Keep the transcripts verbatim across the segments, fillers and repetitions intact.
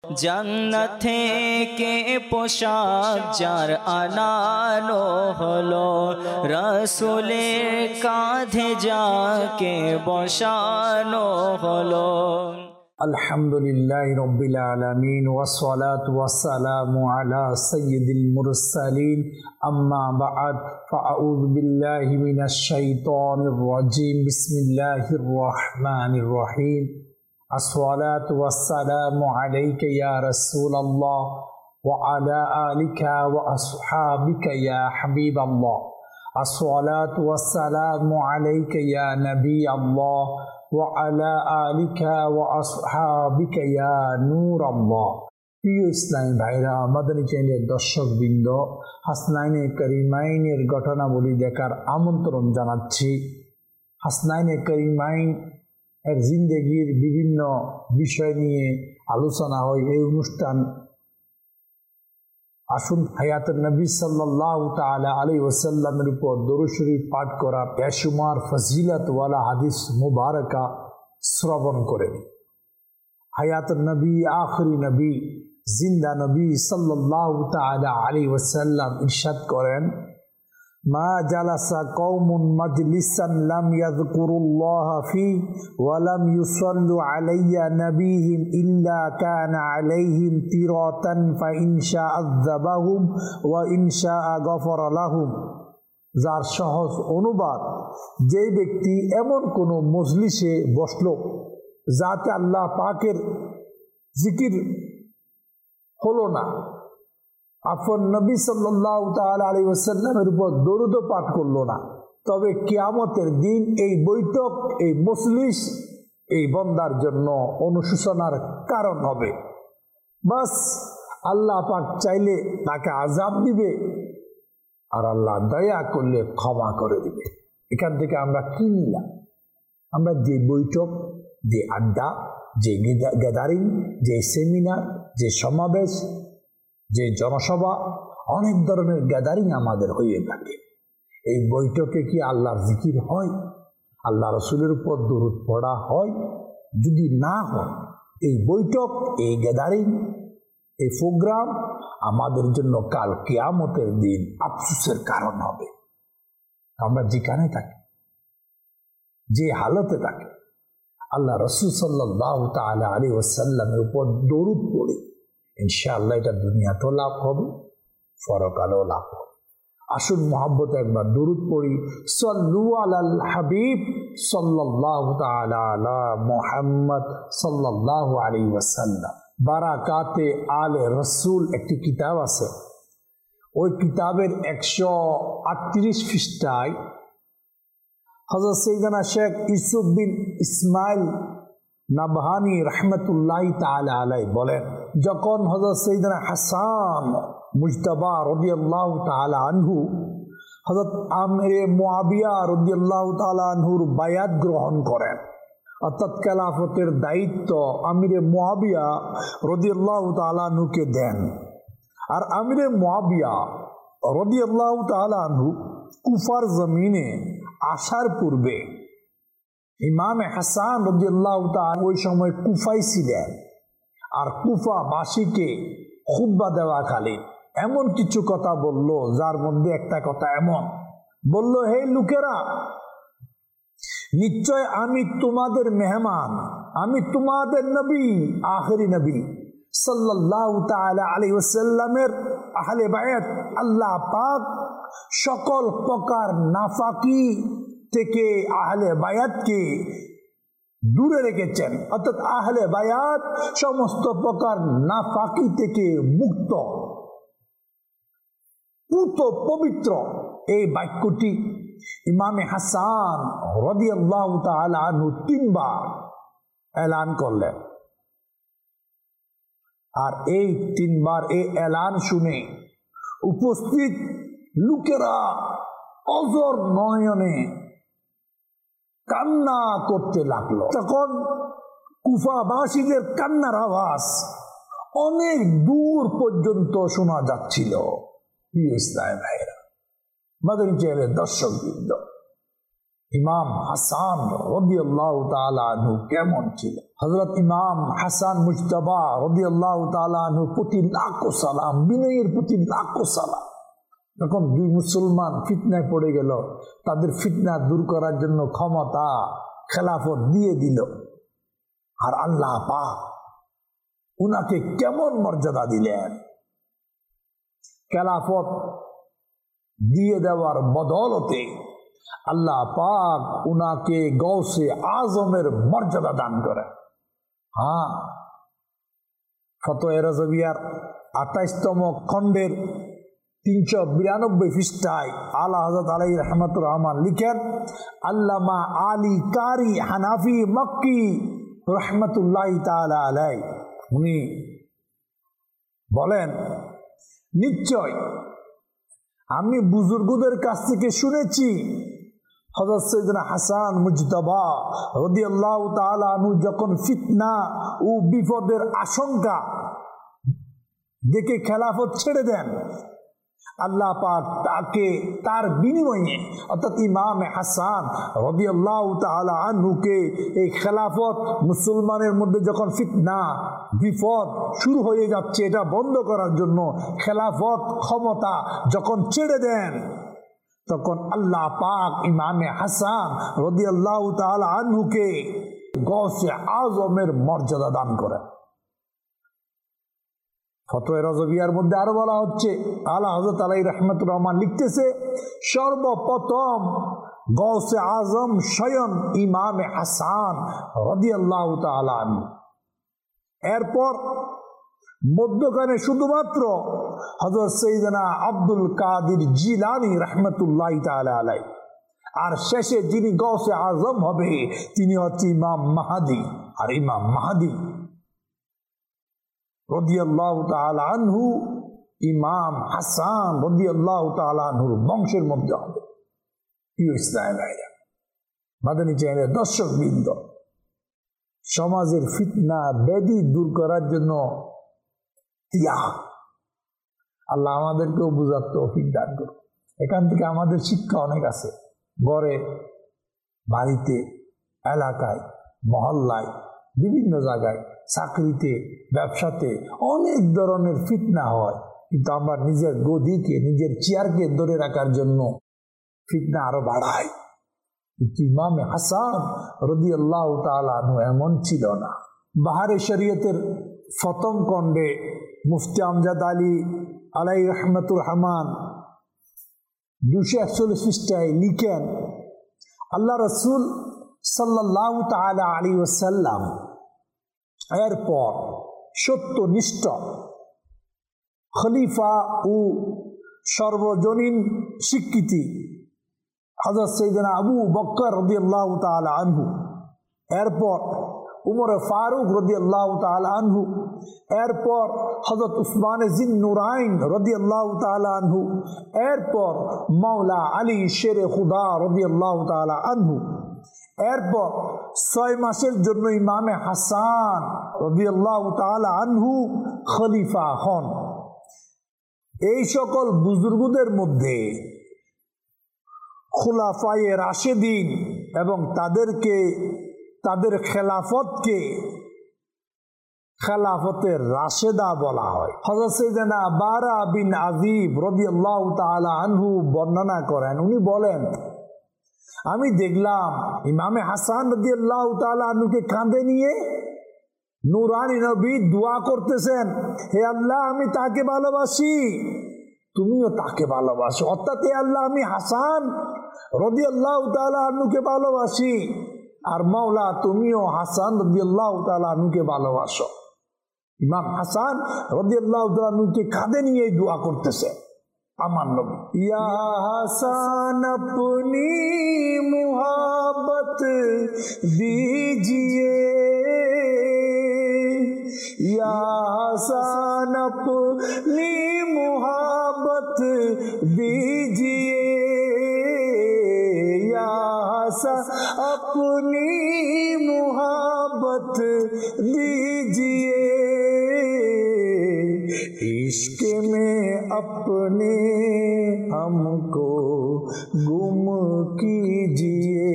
জান্নাত থেকে পোশাক যার আনানো হলো, রাসূলের কাঁধে যাকে বসানো হলো। আলহামদুলিল্লাহি রাব্বিল আলামিন ওয়াসসালাতু ওয়াসসালামু আলা সাইয়্যিদিল মুরসালিন আম্মা বা'দ ফাআউযু বিল্লাহি মিনাশ শাইতানির রাজীম বিসমিল্লাহির রহমানির রহিম। আসসালাতু ওয়াসসালামু আলাইকা ইয়া রাসূলাল্লাহ ওয়া আলা আলিকা ওয়া আসহাবিকা ইয়া হাবিবাল্লাহ। আসসালাতু ওয়াসসালামু আলাইকা ইয়া নবিয়াল্লাহ ওয়া আলা আলিকা ওয়া আসহাবিকা ইয়া নূরাল্লাহ। প্রিয় ইসলামী ভাইরা, মাদানী চ্যানেলের দর্শকবৃন্দ, হাসনাইনে কারিমাইনের ঘটনাবলী দেখার আমন্ত্রণ জানাচ্ছি। হাসনাইনে কারিমাইন এর জিন্দেগির বিভিন্ন বিষয় নিয়ে আলোচনা হয় এই অনুষ্ঠান। আসুন হায়াতুন নবী সাল্লাল্লাহু তাআলা আলাইহি ওয়াসাল্লামের উপর দরুদ শরীফ পাঠ করার বেশুমার ফজিলতওয়ালা হাদিস মুবারকা শ্রবণ করেন। হায়াতুন নবী, আখরি নবী, জিন্দা নবী সাল্লাল্লাহু তাআলা আলাইহি ওয়াসাল্লাম ইরশাদ করেন, মা জালাসা কওমুন মাজলিসান লাম ইয়াযকুরুল্লাহা ফি ওয়া লাম ইউসাল্লু আলাইয়া নবিহিম ইল্লা কানা আলাইহিম তিরাতান ফা ইন শাআ আযাবাহুম ওয়া ইন শাআ গফারা লাহুম। যার সহজ অনুবাদ, যে ব্যক্তি এমন কোনো মজলিসে বসলো যাতে আল্লাহ পাকের জিকির হলো না, আপন নবী সাল্লাল্লাহু তাআলা আলাইহি ওয়াসাল্লামের উপর দরুদ পাঠ করলো না, তবে কিয়ামতের দিন এই বৈঠক, এই মজলিস এই বান্দার জন্য অনুশোচনার কারণ হবে। বাস আল্লাহ পাক চাইলে তাকে আযাব দিবে, আর আল্লাহ দয়া করলে ক্ষমা করে দিবে। এখান থেকে আমরা কি নিলাম? আমরা যে বৈঠক, যে আড্ডা, যে গ্যাদারিং, যে সেমিনার, যে সমাবেশ, যে জনসভা, অনেক ধরনের গ্যাদারিং আমাদের হয়ে থাকে। এই বৈঠকে কি আল্লাহর জিকির হয়? আল্লাহ রসুলের উপর দরুদ পড়া হয়? যদি না হয়, এই বৈঠক, এই গ্যাদারিং, এই প্রোগ্রাম আমাদের জন্য কাল কিয়ামতের দিন আফসোসের কারণ হবে। আমরা যেখানে থাকি, যে হালতে থাকি, আল্লাহ রসুল সাল্লাল্লাহু তাআলা আলাইহি ওয়াসাল্লামের উপর দরুদ পড়ি, ইনশাআল্লাহ এটা দুনিয়াতেও লাভ হবে, পরকালেও লাভ হবে। আসুন মহব্বতে একবার দরুদ পড়ি। সাল্লু আলাল হাবিব সাল্লাল্লাহু তাআলা আলা মুহাম্মদ সাল্লাল্লাহু আলাইহি ওয়াসাল্লাম। বারাকাতে আলে রসুল একটি কিতাব আছে। ওই কিতাবের একশো আটত্রিশ পৃষ্ঠায় হযরত সাইয়েদনা শেখ ইউসুফ বিন ইসমাইল নাবহানী রাহমাতুল্লাহি তাআলা আলাইহি বলেন, যখন হযরত সাইয়েদনা হাসান মুজতাবা রাদিয়াল্লাহু তাআলা আনহু হযরত আমিরে মুআবিয়া রাদিয়াল্লাহু তাআলা আনহুর বায়াত গ্রহণ করেন, অর্থাৎ খেলাফতের দায়িত্ব আমিরে মুআবিয়া রাদিয়াল্লাহু তাআলা আনহুকে দেন। আর আমিরে মুআবিয়া রাদিয়াল্লাহু তাআলা আনহু কুফার জমিনে আসার পূর্বে ইমামে হাসান রাদিয়াল্লাহু তাআলা ওই সময় কুফায় ছিলেন। আর কুফাবাসীকে খুতবা দেওয়াকালীন এমন কিছু কথা বলল, যার মধ্যে একটা কথা এমন বলল, হে লোকেরা, নিশ্চয় আমি তোমাদের মেহমান, আমি তোমাদের নবী, আখেরি নবী সাল্লাল্লাহু তাআলা আলাইহি ওয়াসাল্লামের আহলে বায়াত। আল্লাহ পাক সকল প্রকার নাফাকি থেকে আহলে বায়াতকে দূরে রেখেছেন, অর্থাৎ আহলে বায়াত সমস্ত প্রকার নাফাকি থেকে মুক্ত, পুত পবিত্র। এই বাক্যটি ইমামে হাসান রাদিয়াল্লাহু তাআলা আনহু তিনবার এলান করলেন। আর এই তিনবার এই এলান শুনে উপস্থিত লোকেরা অজর নয়নে কান্না করতে লাগলো। তখন কুফাবাসীদের কান্নার আওয়াজ অনেক দূর পর্যন্ত শোনা যাচ্ছিল। প্রিয় ইসলামী ভাইরা, মাদানী চ্যানেলের দর্শকবৃন্দ, ইমাম হাসান রাদিয়াল্লাহু তাআলা আনহু কেমন ছিল? হযরত ইমাম হাসান মুজতবা রাদিয়াল্লাহু তাআলা আনহু প্রতি লাখো সালাম, বিনয়ের প্রতি লাখো সালাম। যখন দুই মুসলমান ফিতনায় পড়ে গেল, তাদের ফিতনা দূর করার জন্য ক্ষমতা খেলাফত দিয়ে দিল। আর আল্লাহ পাক উনাকে কেমন মর্যাদা দিলেন! খেলাফত দিয়ে দেওয়ার বদলতে আল্লাহ পাক উনাকে গৌসে আজমের মর্যাদা দান করে। হ্যাঁ, ফতোয়া রাজবিয়ার আঠাইশতম খণ্ডের তিনশো বিরানব্বই পৃষ্ঠায় আলা হযরত আলাইহি রাহমাতুর রহমান লিখেন, আল্লামা আলী কারি হানাফি মক্কি রহমাতুল্লাহি তাআলা আলাইহি, উনি বলেন, নিশ্চয় আমি বুজুর্গদের কাছ থেকে শুনেছি হযরত সাইয়েদনা হাসান মুজতবা রাদিয়াল্লাহু তাআলা আনহু যখন ফিতনা ও বিপদের আশঙ্কা দেখে খেলাফত ছেড়ে দেন, আল্লাহ পাক তাকে তার বিনিময়ে অর্থাৎ ইমাম হাসান রাদিয়াল্লাহু তাআলা আনহুকে এই খেলাফত মুসলমানের মধ্যে যখন ফিতনা বিপদ শুরু হয়ে যাচ্ছে এটা বন্ধ করার জন্য খেলাফত ক্ষমতা যখন ছেড়ে দেন, তখন আল্লাহ পাক ইমামে হাসান রাদিয়াল্লাহু তাআলা আনহুকে গৌসে আজমের মর্যাদা দান করেন। ফতোয়া রাজবিয়ার মধ্যে আরো বলা হচ্ছে, আলা হযরত আলাইহি রাহমাতুর রহমান লিখতেছে, সর্বপ্রথম গৌসে আজম স্বয়ং ইমামে হাসান রাদিয়াল্লাহু তাআলা আনহু, এরপর মধ্যখানে শুধুমাত্র হযরত সাইয়েদনা আব্দুল কাদের জিলানী রাহমাতুল্লাহি তাআলা আলাইহি, আর শেষে যিনি গৌসে আজম হবে তিনি হচ্ছে ইমাম মাহদী। আর ইমাম মাহদী রাদিয়াল্লাহু তাআলা আনহু ইমাম হাসান রাদিয়াল্লাহু তাআলা আনহুর বংশের মধ্যে হবে। প্রিয় ইসলামের ভাইরা, মাদানী চ্যানেলের দর্শকবৃন্দ, সমাজের ফিতনা ব্যাধি দূর করার জন্য ত্যাগ আল্লাহ আমাদেরকেও বুঝার তৌফিক দান করুন। এখান থেকে আমাদের শিক্ষা অনেক আছে। ঘরে, বাড়িতে, এলাকায়, মহল্লায়, বিভিন্ন জায়গায়, চাকরিতে, ব্যবসাতে অনেক ধরনের ফিতনা হয়, কিন্তু আমরা নিজের গদিকে, নিজের চেয়ারকে ধরে রাখার জন্য ফিতনা আরো বাড়াই। কিন্তু ইমামে হাসান রাদিয়াল্লাহু তাআলা আনহু এমন ছিল না। বাহারে শরীয়তের প্রথম খণ্ডে মুফতি আমজাদ আলী আলাইহি রাহমাতুর রহমান দুশো একচল্লিশ পৃষ্ঠায় লিখেন, আল্লাহ রসুল সাল্লাল্লাহু তাআলা আলাইহি ওয়াসাল্লাম এরপর সত্যনিষ্ঠ খলিফা ও সর্বজনীন স্বীকৃতি হযরত সাইয়েদনা আবু বকর রাদিয়াল্লাহু তাআলা আনহু, এরপর উমর ফারুক রাদিয়াল্লাহু তাআলা আনহু, এরপর হযরত উসমান জিন্নুরাইন রাদিয়াল্লাহু তাআলা আনহু, এরপর মাওলা আলী শেরে খুদা রাদিয়াল্লাহু তাআলা আনহু, এরপর ছয় মাসের জন্য ইমামে হাসান রাদিয়াল্লাহু তাআলা আনহু খলিফা হন। এই সকল বুজুর্গদের মধ্যে খুলাফায়ে রাশেদিন এবং তাদেরকে তাদের খেলাফতকে খেলাফতের রাশেদা বলা হয়। হযরত সাইয়েদনা বারা বিন আযিব রাদিয়াল্লাহু তাআলা আনহু বর্ণনা করেন, উনি বলেন, আমি দেখলাম ইমামে হাসান রাদিয়াল্লাহু তাআলা আনহুকে কাঁধে নিয়ে নূরানী নবী দোয়া করতেছেন, হে আল্লাহ আমি তাকে ভালোবাসি, তুমিও তাকে ভালোবাসো। অর্থাৎ হে আল্লাহ আমি হাসান রাদিয়াল্লাহু তাআলা আনহুকে ভালোবাসি, আর মাওলা তুমিও হাসান রাদিয়াল্লাহু তাআলা আনহুকে ভালোবাসো। ইমাম হাসান রাদিয়াল্লাহু তাআলা আনহুকে কাঁধে নিয়ে দোয়া করতেছে আমার নবী, ইয়া হাসান আপনি মুহাব্বত दीजिए, या हसन अपनी मुहब्बत दीजिए, या हसन अपनी मुहब्बत दीजिए, इश्क में अपने हमको गुम कीजिए,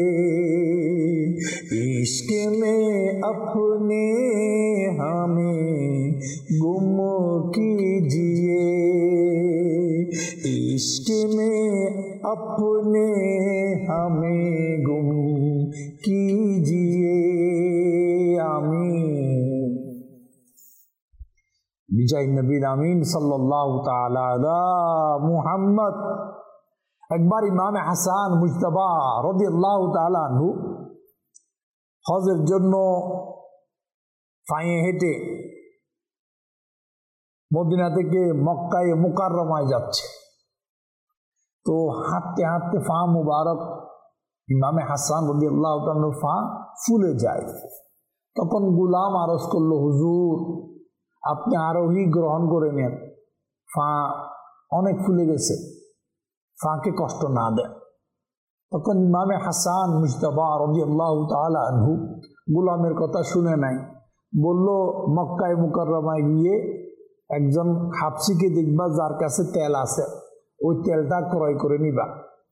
इश्क में अपने हमें गुम कीजिए, इश्क में अपने हमें गुम कीजिए। आमीन। বিজয় নবী আমিন সাল্লাল্লাহু তাআলা আলা মুহাম্মদ। একবার ইমামে হাসান মুজতবা রাদিয়াল্লাহু তাআলা আনহু হজের জন্য পায়ে হেঁটে মদিনা থেকে মক্কায় মুকাররমায় যাচ্ছে। তো হাঁটতে হাঁটতে ফা মুবারক ইমামে হাসান রাদিয়াল্লাহু তাআলা আনহুর ফা ফুলে যায়। তখন গুলাম আরজ করলো, হুজুর আপনি আরোহী গ্রহণ করে নেন, ফা অনেক ফুলে গেছে, ফাকে কষ্ট না দেন। তখন ইমামে হাসান মুজতবা রাদিয়াল্লাহু তাআলা আনহু গুলামের কথা শুনে নাই, বলল মক্কায় মুকাররমায় গিয়ে একজন হাবশিকে দেখবা যার কাছে তেল আছে, ওই তেলটা ক্রয় করে নিবা,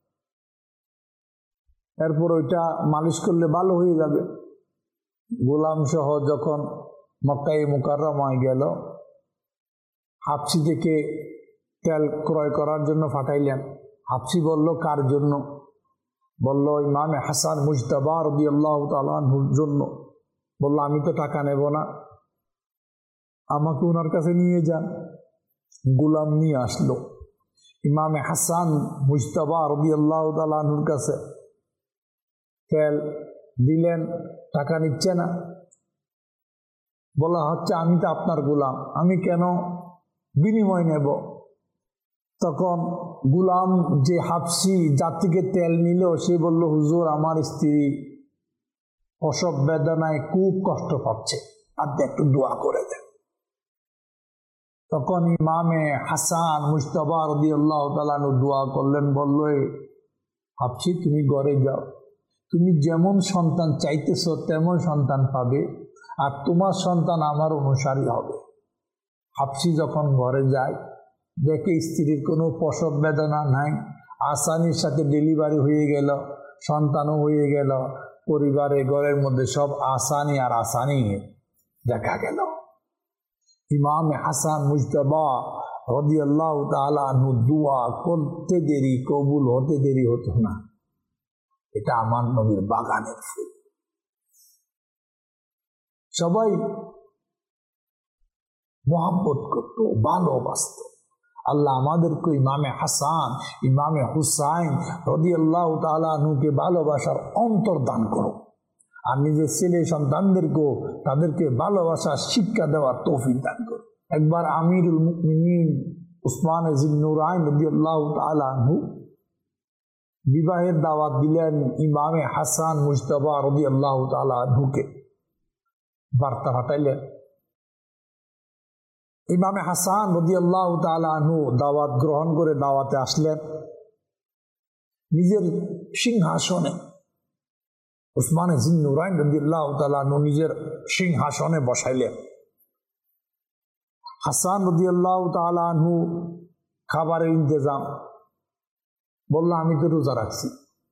এরপর ওইটা মালিশ করলে ভালো হয়ে যাবে। গোলাম সহ যখন মক্কায় মুকাররমায় গেল, হাবশি থেকে তেল ক্রয় করার জন্য পাঠাইলেন। হাবশি বলল কার জন্য? বলল ইমামে হাসান মুজতবা রাদিয়াল্লাহু তাআলা আনহুর জন্য। বলল আমি তো টাকা নেব না, আমাকে ওনার কাছে নিয়ে যান। গোলাম নিয়ে আসলো, ইমামে হাসান মুজতবা রাদিয়াল্লাহু তাআলা আনহুর কাছে তেল দিলেন, টাকা নিচ্ছে না। বলা হচ্ছে আমি তো আপনার গোলাম, আমি কেন বিনিময় নেব? তখন গোলাম যে হাবশি যার থেকে তেল নিল সে বলল, হুজুর আমার স্ত্রী প্রসব বেদনায় খুব কষ্ট পাচ্ছে, আপনি একটু দোয়া করে দেন। তখন ইমামে হাসান মুজতবা রাদিয়াল্লাহু তাআলা আনহু দোয়া করলেন, বলল হাবশি তুমি ঘরে যাও, তুমি যেমন সন্তান চাইতেছ তেমন সন্তান পাবে, আর তোমার সন্তান আমার অনুসারী হবে। হাবশি যখন ঘরে যায় দেখে স্ত্রীর কোনো প্রসব বেদনা নাই, আসানির সাথে ডেলিভারি হয়ে গেল, সন্তানও হয়ে গেল, পরিবারে ঘরের মধ্যে সব আসানি আর আসানি দেখা গেল। ইমামে হাসান মুজতবা রাদিয়াল্লাহু তাআলা আনহু দোয়া করতে দেরি কবুল হতে দেরি হতো না। এটা আমার নবীর বাগানের ফুল। সবাই মোহাব্বত করত, ভালোবাসত। আল্লাহ আমাদেরকে ইমামে হাসান ইমামে হুসাইন রাদিয়াল্লাহু তাআলা আনহুকে ভালোবাসার অন্তর দান করো, আর নিজের ছেলে সন্তানদেরকেও তাদেরকে ভালোবাসার শিক্ষা দেওয়ার তৌফিক দান করো। একবার আমিরুল মুমিনিন উসমান জিন্নুরাইন রাদিয়াল্লাহু তাআলা আনহু বিবাহের দাওয়াত দিলেন ইমামে হাসান মুজতবা রাদিয়াল্লাহু তাআলা আনহুকে, বার্তা পাঠাইলেন। ইমামে হাসান রাদিয়াল্লাহু তাআলা আনহু দাওয়াত গ্রহণ করে দাওয়াতে আসলেন। নিজের সিংহাসনে উসমান জিন্নুরাইন রাদিয়াল্লাহু তাআলা আনহু নিজের সিংহাসনে বসাইলেন। হাসান রাদিয়াল্লাহু তাআলা আনহু খাবারের ইন্তজাম, বলল আমি তো রোজা রাখছি,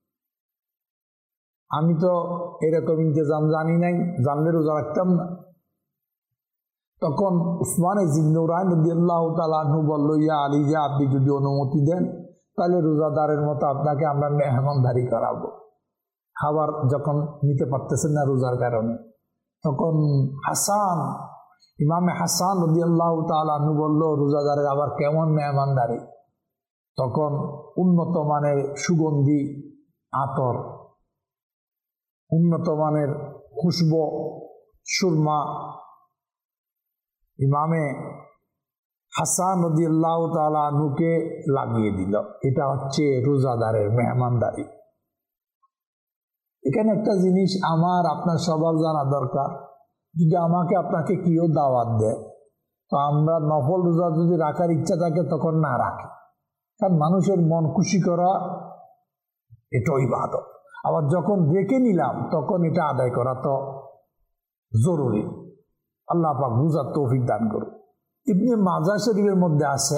আমি তো এরকম ইন্তজাম জানি নাই, জানলে রোজা রাখতাম না। তখন উসমান জিন্নুরাইন রাদিয়াল্লাহু তাআলা আনহু বলল, ইয়া আলী, যা আপনি যদি অনুমতি দেন তাহলে রোজাদারের মতো আপনাকে আমরা মেহমানদারি করাবো। খাবার যখন নিতে পারতেছেন না রোজার কারণে, তখন হাসান ইমামে হাসান রাদিয়াল্লাহু তাআলা আনহু বলল, রোজাদারের আবার কেমন মেহমানদারি? তখন উন্নত মানের সুগন্ধি আতর, উন্নত মানের খুশবু সুরমা ইমামে হাসান রাদিয়াল্লাহু তাআলা আনহুকে লাগিয়ে দিল। এটা হচ্ছে রোজাদারের মেহমানদারি। এখানে একটা জিনিস আমার আপনার সবার জানা দরকার, যদি আমাকে আপনাকে কেউ দাওয়াত দেয় তো আমরা নফল রোজা যদি রাখার ইচ্ছা থাকে তখন না রাখি, কারণ মানুষের মন খুশি করা এটা ইবাদত। আবার যখন রেখে নিলাম তখন এটা আদায় করা তো জরুরি। আল্লাহ পাক বুঝার তৌফিক দান করুন। ইবনে মাজা শরীফের মধ্যে আছে,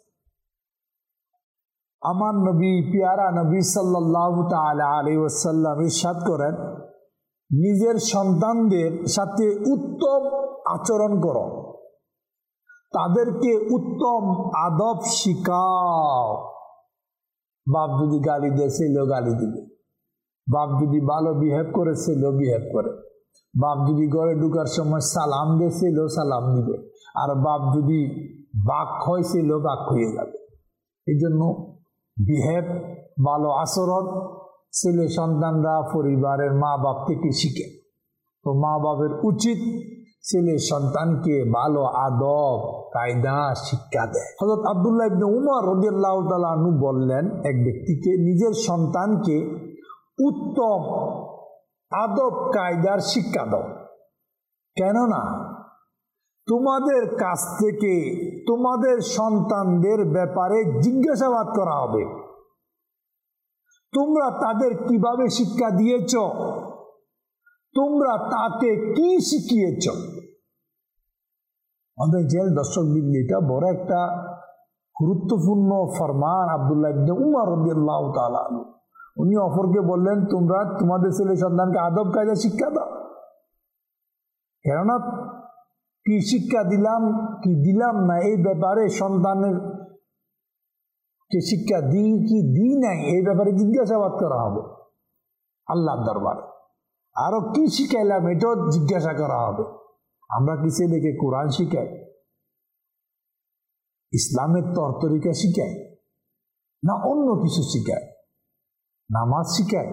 আমার নবী পিয়ারা নবী সাল্লাল্লাহু তাআলা আলাইহি ওয়াসাল্লাম ইরশাদ করেন, নিজের সন্তানদের সাথে উত্তম আচরণ করো, তাদেরকে উত্তম আদব শিখাও। বাপ যদি গালি দেয় ছেলেও গালি দিবে, বাপ যদি ভালো বিহেভ করে ছেলেও বিহেভ করে, বাপ যদি ঘরে ঢুকার সময় সালাম দেয় ছেলেও সালাম দিবে, আর বাপ যদি বাক হয় ছেলেও বাক হয়ে যাবে। এই জন্য বিহেভ, ভালো আচরণ ছেলে সন্তানরা পরিবারের মা বাপ থেকে শিখে। তো মা বাপের উচিত ছেলে সন্তানকে ভালো আদব কায়দা শিক্ষা দেয়। হযরত আব্দুল্লাহ ইবনে উমর রাদিয়াল্লাহু তাআলা আনহু বললেন, এক ব্যক্তিকে নিজের সন্তানকে উত্তম আদব কায়দার শিক্ষা দাও, কেননা তোমাদের কাছ থেকে তোমাদের সন্তানদের ব্যাপারে জিজ্ঞাসাবাদ করা হবে। তোমরা তাদের কিভাবে শিক্ষা দিয়েছ, তোমরা তাকে কি শিখিয়েছ। আমাদের জেল দর্শক বিন্দু, এটা বড় একটা গুরুত্বপূর্ণ ফরমান আব্দুল্লাহ ইবনে উমর রাদিয়াল্লাহু তাআলা আনহু। উনি অপরকে বললেন, তোমরা তোমাদের ছেলে সন্তানকে আদব কায়দা শিক্ষা দাও, কেননা কি শিক্ষা দিলাম কি দিলাম না এই ব্যাপারে সন্তানের কে শিক্ষা দিই কি দিই নাই এই ব্যাপারে জিজ্ঞাসাবাদ করা হবে আল্লাহর দরবারে। আরো কি শিখাইলাম এটাও জিজ্ঞাসা করা হবে। আমরা কি ছেলেকে কোরআন শিখাই, ইসলামের তর তরিকা শিখাই, না অন্য কিছু শিখাই? নামাজ শিখাই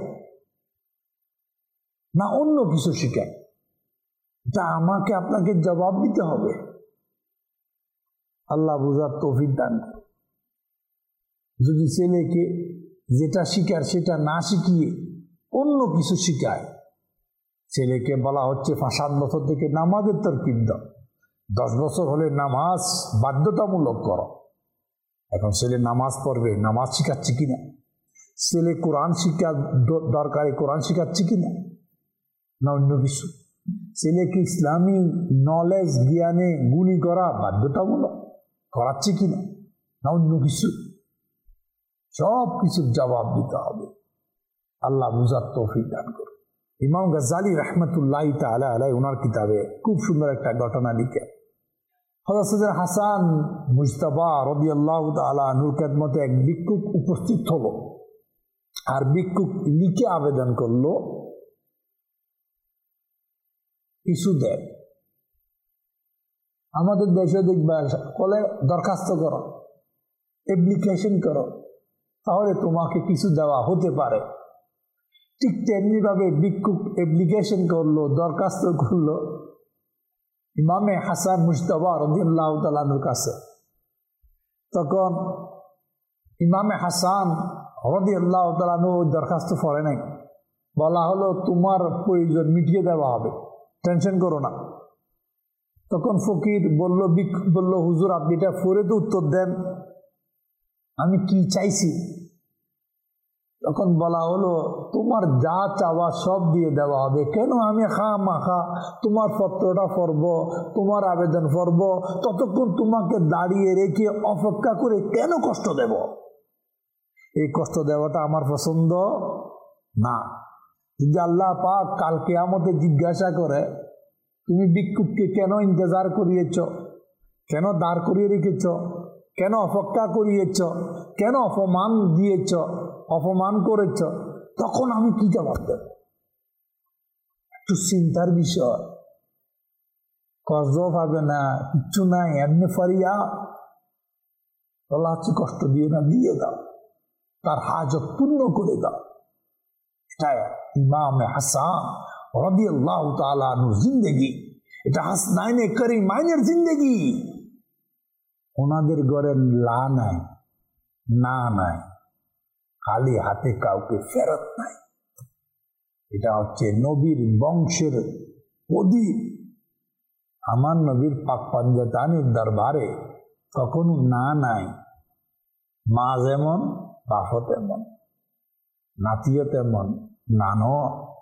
না অন্য কিছু শিখাই? এটা আমাকে আপনাকে জবাব দিতে হবে। আল্লাহ বুঝার তৌফিক দান করুন। যদি ছেলেকে যেটা শিখার সেটা না শিখিয়ে অন্য কিছু শিখায়, ছেলেকে বলা হচ্ছে সাত বছর থেকে নামাজের তরকিব দাও, দশ বছর হলে নামাজ বাধ্যতামূলক করো। এখন ছেলে নামাজ পড়বে, নামাজ শিখাচ্ছে কিনা? ছেলে কোরআন শিক্ষা দরকারে কোরআন শিখাচ্ছে কিনা, না অন্য কিছু? ছেলেকে ইসলামী নলেজ জ্ঞানে গুণী করা বাধ্যতামূলক করাচ্ছে কিনা, না অন্য কিছু? সব কিছুর জবাব দিতে হবে। আল্লাহ বুঝার তৌফিক দান করুন। ইমাম গাজ্জালী রাহমাতুল্লাহি তাআলা আলাইহি ওনার কিতাবে খুব সুন্দর একটা ঘটনা লিখে, হযরত সৈয়দ হাসান মুজতাবা রাদিয়াল্লাহু তাআলা আনহুর খেদমতে এক ভিক্ষুক উপস্থিত হলো। আর ভিক্ষুক লিখে আবেদন করলো, কিছু দেন। আমাদের দেশে দেখবা বলে দরখাস্ত করো, অ্যাপ্লিকেশন করো, তাহলে তোমাকে কিছু দেওয়া হতে পারে। ঠিক তেমনি ভাবে ভিক্ষুক অ্যাপ্লিকেশন করলো, দরখাস্ত করলো ইমামে হাসান মুজতাবা রাদিয়াল্লাহু তাআলা আনহুর কাছে। তখন ইমামে হাসান রাদিয়াল্লাহু তাআলা আনহু দরখাস্ত পড়ে নাই, বলা হলো তোমার প্রয়োজন মিটিয়ে দেওয়া হবে, টেনশন করো না। তখন ফকির বলল, ভিক্ষুক বলল, হুজুর আপনি এটা পড়ে তো উত্তর দেন, আমি কি চাইছি। তখন বলা হলো তোমার যা চাওয়া সব দিয়ে দেওয়া হবে। কেন আমি খা মাখা তোমার পত্রটা পড়ব, তোমার আবেদন পড়ব, ততক্ষণ তোমাকে দাঁড়িয়ে রেখে অপেক্ষা করে কেন কষ্ট দেব? এই কষ্ট দেওয়াটা আমার পছন্দ না। যদি আল্লাহ পাক কাল কিয়ামতে জিজ্ঞাসা করে তুমি ভিক্ষুককে কেন ইন্তজার করিয়েছ, কেন দাঁড় করিয়ে রেখেছ, কেন অপেক্ষা করিয়েছ, কেন অপমান দিয়েছ, অপমান করেছ, তখন আমি কি জবাব দেব? একটু চিন্তার বিষয়। কষ্ট পাবে না, কিচ্ছু নাই, এমনি ফারিয়া বলা হচ্ছে কষ্ট দিও না, দিয়ে দাও, তার হাজত পূর্ণ করে দাও। এটা ইমামে হাসান রাদিয়াল্লাহু তাআলা আনহুর জিন্দেগি, এটা হাসনাইনে কারিমাইনের জিন্দেগি। ওনাদের ঘরে লা নাই, না নাই, খালি হাতে কাউকে ফেরত নাই। এটা হচ্ছে নবীর বংশের প্রদীপ। আমার নবীর পাক পাঞ্জাতানির দরবারে কখনো না নাই। মা যেমন বাপও তেমন, নাতিও তেমন, নানো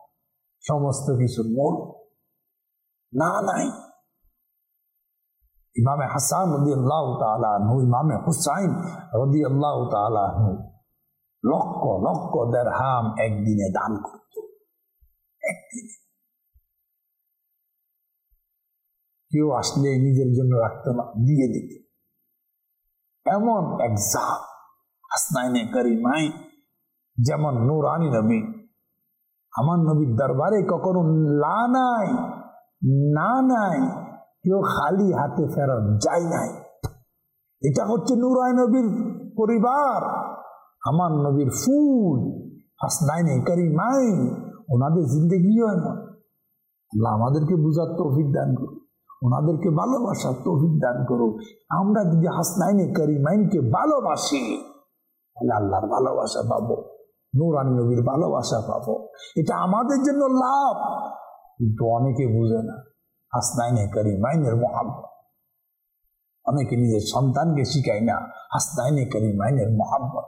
সমস্ত কিছুর মূল। না নাই, ইমামে হাসান রাদিয়াল্লাহু তাআলা আনহু, ইমামে হুসাইন রাদিয়াল্লাহু তাআলা আনহু লক্ষ লক্ষ দিরহাম একদিনে দান করত। একদিনে কেউ আসলে নিজের জন্য রাখত না, দিয়ে দিত। এমন এক জাত হাসনাইনে কারিমাইন, যেমন নূরানী নবী, আমার নবীর দরবারে কখনো লা নাই না নাই, কেউ খালি হাতে ফেরত যায় নাই। এটা হচ্ছে নূরানী নবীর পরিবার, আমার নবীর ফুল হাসনাইনে কারিমাইন। ওনাদের জিন্দেগিও এমন। আল্লাহ আমাদেরকে বুঝার তৌফিক দান করুন, ওনাদেরকে ভালোবাসার তৌফিক দান করুন। আমরা যদি হাসনাইনে কারিমাইনকে ভালোবাসি তাহলে আল্লাহর ভালোবাসা পাবো, নূরানী নবীর ভালোবাসা পাবো। এটা আমাদের জন্য লাভ। কিন্তু অনেকে বুঝে না হাসনাইনে কারিমাইনের মহাব্বত। অনেকে নিজের সন্তানকে শিখায় না হাসনাইনে কারিমাইনের মহাব্বত।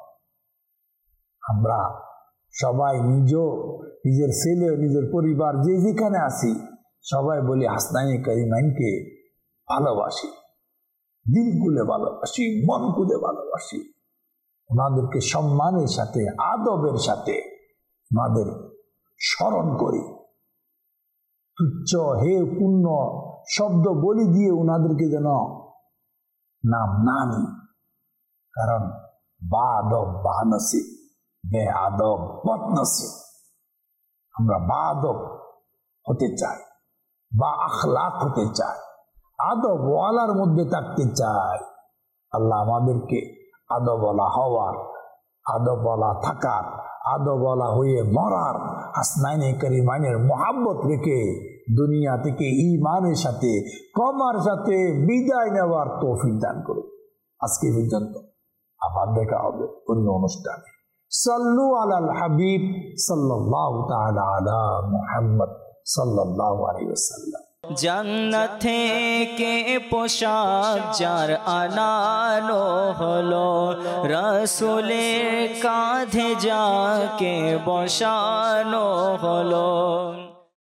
আমরা সবাই নিজ নিজের ছেলে, নিজের পরিবার, যে যেখানে আছি, সবাই বলি হাসনাইনে কারিমাইনকে ভালোবাসি, দিল খুলে ভালোবাসি, মন খুলে ভালোবাসি। ওনাদেরকে সম্মানের সাথে, আদবের সাথে ওনাদের স্মরণ করি। তুচ্ছ হে পূর্ণ শব্দ বলি দিয়ে ওনাদেরকে যেন নাম না নি। কারণ বা আদব বা নসিব, বে আদব বদ নসিব। আমরা বা আদব হতে চাই, বা আখলাক হতে চাই, আদব ওয়ালার মধ্যে থাকতে চাই। আল্লাহ আমাদেরকে আদবওয়ালা হওয়ার, আদবওয়ালা থাকার, আদবওয়ালা হয়ে মরার, হাসনাইনে কারিমাইনের মহাব্বত রেখে দুনিয়া থেকে ঈমানের সাথে, কমার সাথে বিদায় নেওয়ার তৌফিক দান করুন। আজকে পর্যন্ত, আবার দেখা হবে অন্য অনুষ্ঠানে। সাল্লু আলাল হাবিব সাল্লাল্লাহু তাআলা আলা মুহাম্মদ সাল্লাল্লাহু আলাইহি ওয়াসাল্লাম। জান্নাত থেকে পোশাক যার আনানো হলো, রাসূলের কাঁধে যাকে বসানো হলো।